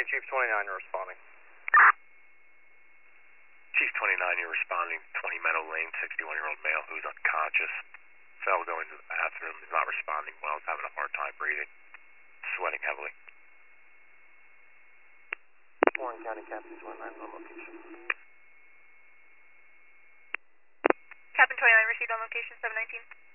Chief 29, you're responding. Chief 29, you're responding. 20 Meadow Lane, 61-year-old male who's unconscious. Fell going to the bathroom. He's not responding well. He's having a hard time breathing. Sweating heavily. Warren County Captain 29 on location. Captain 29 received on location 719.